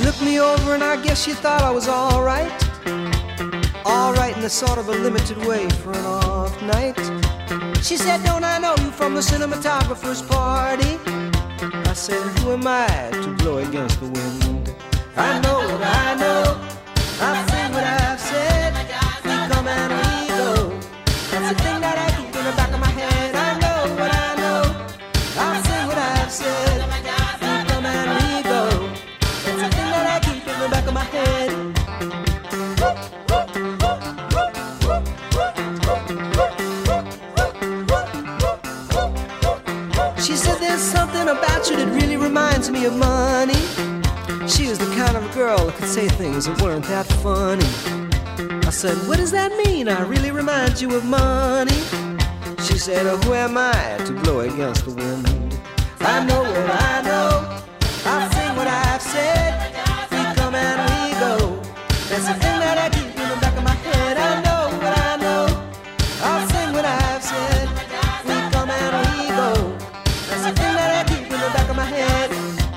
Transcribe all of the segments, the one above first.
looked me over and I guess she thought I was all right. All right in a sort of a limited way for an off night. She said, don't I know you from the cinematographer's party? I said, who am I to blow against the wind? I know what I know, I've said what I've said. We come and we go. That's the thing that I keep in the back of my head. I know what I know, I've said what I've said. We come and we go. That's the thing that I keep in the back of my head. She said there's something about you that really reminds me of money. She was the kind of girl that could say things that weren't that funny. I said, what does that mean? I really remind you of money. She said, oh, who am I to blow against the wind? I know what I know, I've said what I've said. We come and we go. That's the thing that I keep in the back of my head. I know what I know, I've said what I've said. We come and we go. That's the thing that I keep in the back of my head.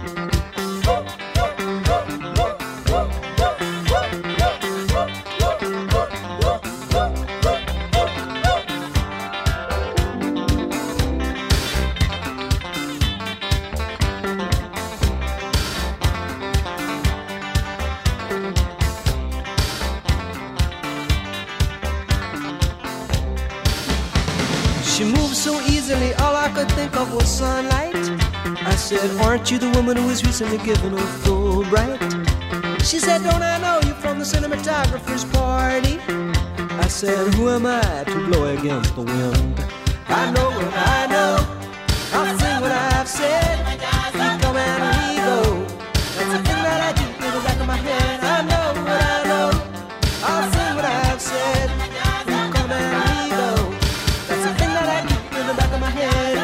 She moved so easily, all I could think of was sunlight. I said, aren't you the woman who was recently given a Fulbright? She said, don't I know you from the cinematographer's party? I said, who am I to blow against the wind? I know what I know, I'll say what I've said. We come and we go. That's the thing that I keep in the back of my head. I know what I know, I'll say what I've said. We come and we go. That's the thing that I keep in the back of my head.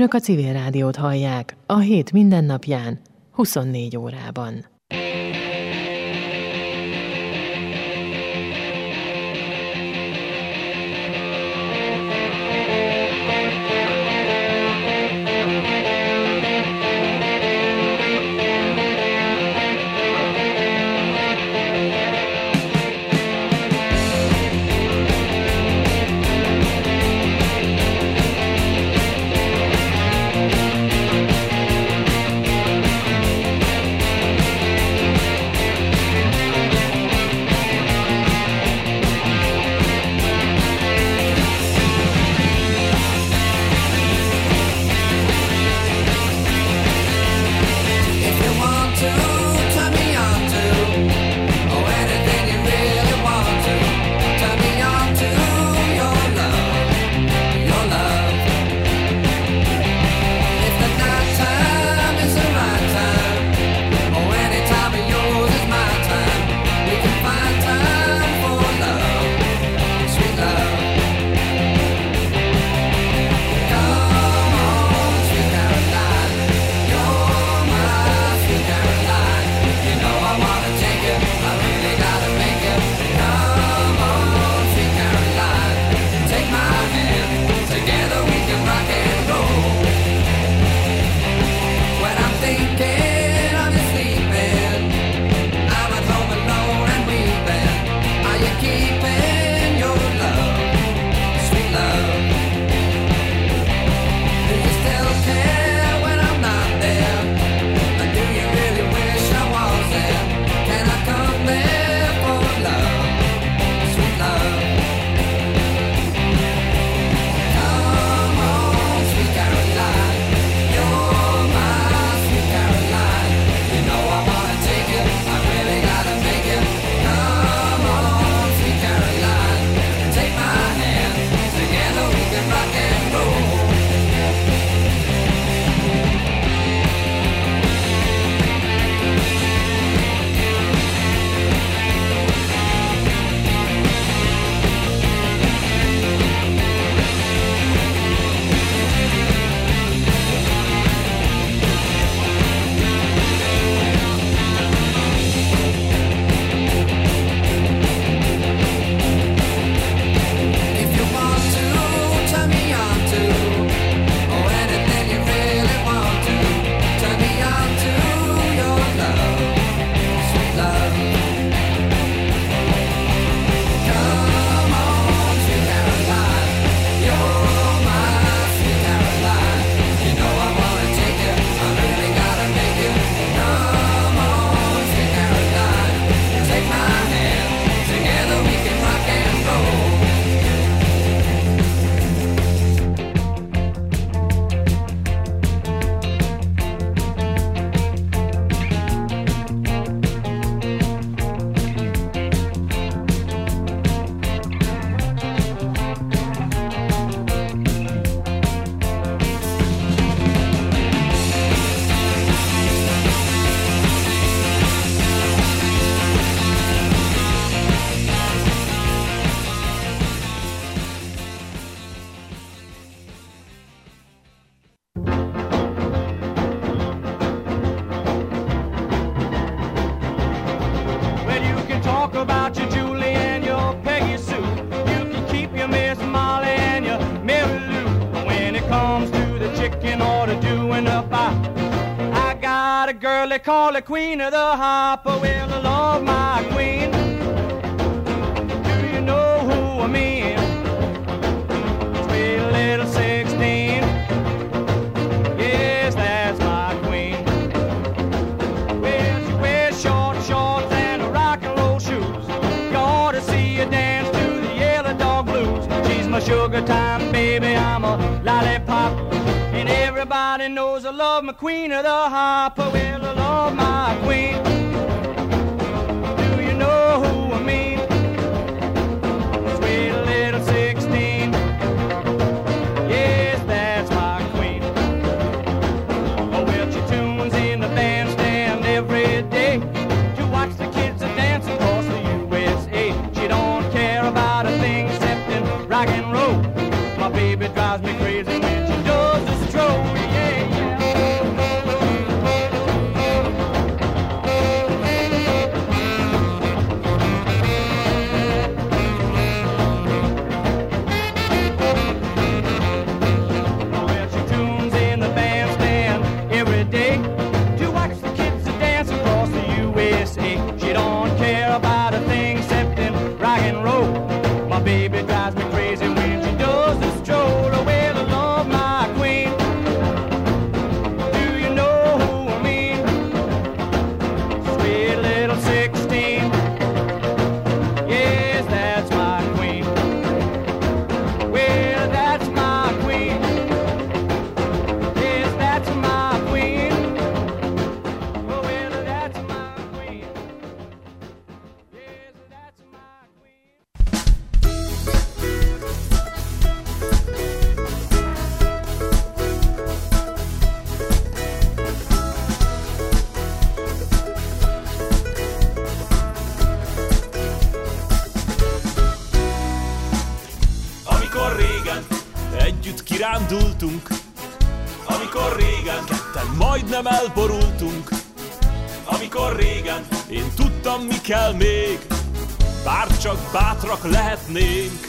Önök a Civil Rádiót hallják, a hét mindennapján, 24 órában. They call the queen of the hopper. Well, I love my queen. Do you know who I mean? Sweet little 16. Yes, that's my queen. Well, she wears short shorts and rock and roll shoes. You ought to see her dance to the Yellow Dog Blues. She's my sugar time baby, I'm a lollipop. And everybody knows I love my queen of the hopper. Well, I love my queen. Do you know who I mean? Sweet little 16. Yes, that's my queen. Oh, well, she tunes in the bandstand every day to watch the kids a dance across the USA. She don't care about a thing except in rock and roll. My baby drives me crazy when she does the stroll. voltunk, amikor régen ketten majdnem elborultunk, amikor régen én tudtam, mi kell még, bár csak bátrak lehetnénk.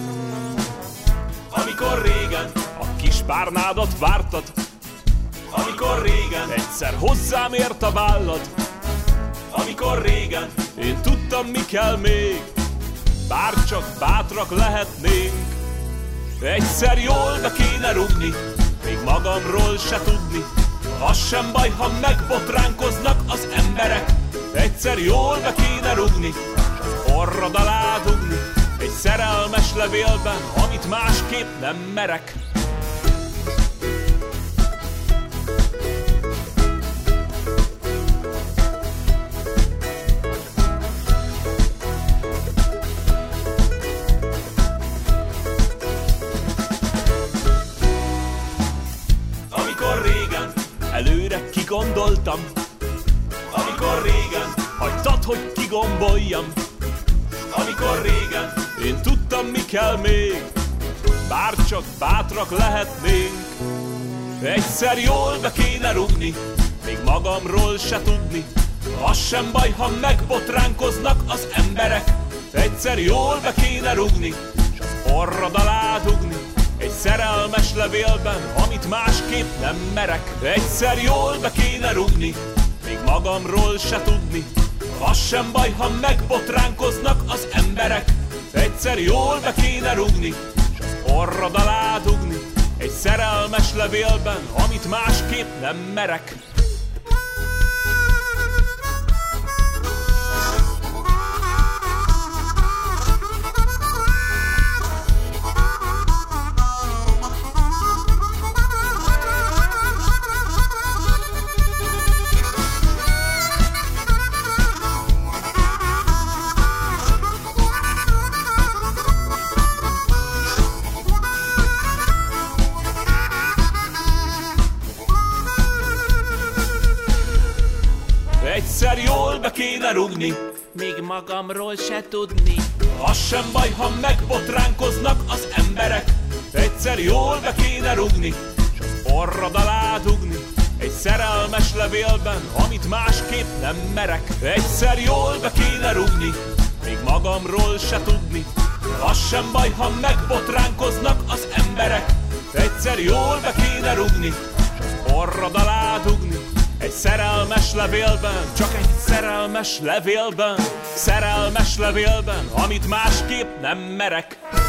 Amikor régen a kis párnádat vártad, amikor régen egyszer hozzám ért a vállad, amikor régen én tudtam, mi kell még, bár csak bátrak lehetnénk. Egyszer jól be kéne rugni, még magamról se tudni, az sem baj, ha megbotránkoznak az emberek. Egyszer jól be kéne rugni, az orrod alá dugni, egy szerelmes levélben, amit másképp nem merek. Amikor régen előre kigondoltam, amikor régen hagytad, hogy kigomboljam, amikor régen én tudtam, mi kell még, bár csak bátrak lehetnénk. Egyszer jól be kéne rugni, még magamról se tudni, az sem baj, ha megbotránkoznak az emberek. Egyszer jól be kéne rugni, s az orrod alá dugni, egy szerelmes levélben, amit másképp nem merek. Egyszer jól be kéne rugni, még magamról se tudni, az sem baj, ha megbotránkoznak az emberek. Egyszer jól be kéne rugni, s az orrod alá dugni, egy szerelmes levélben, amit másképp nem merek. Egyszer jól be kéne rugni, még magamról se tudni, az sem baj, ha megbotránkoznak az emberek. Egyszer jól be kéne rugni, s az orrod alá dugni, egy szerelmes levélben, amit másképp nem merek. Egyszer jól be kéne rugni, még magamról se tudni, az sem baj, ha megbotránkoznak az emberek. Egyszer jól be kéne rugni, s az orrod alá dugni, egy szerelmes levélben, csak egy szerelmes levélben, amit másképp nem merek.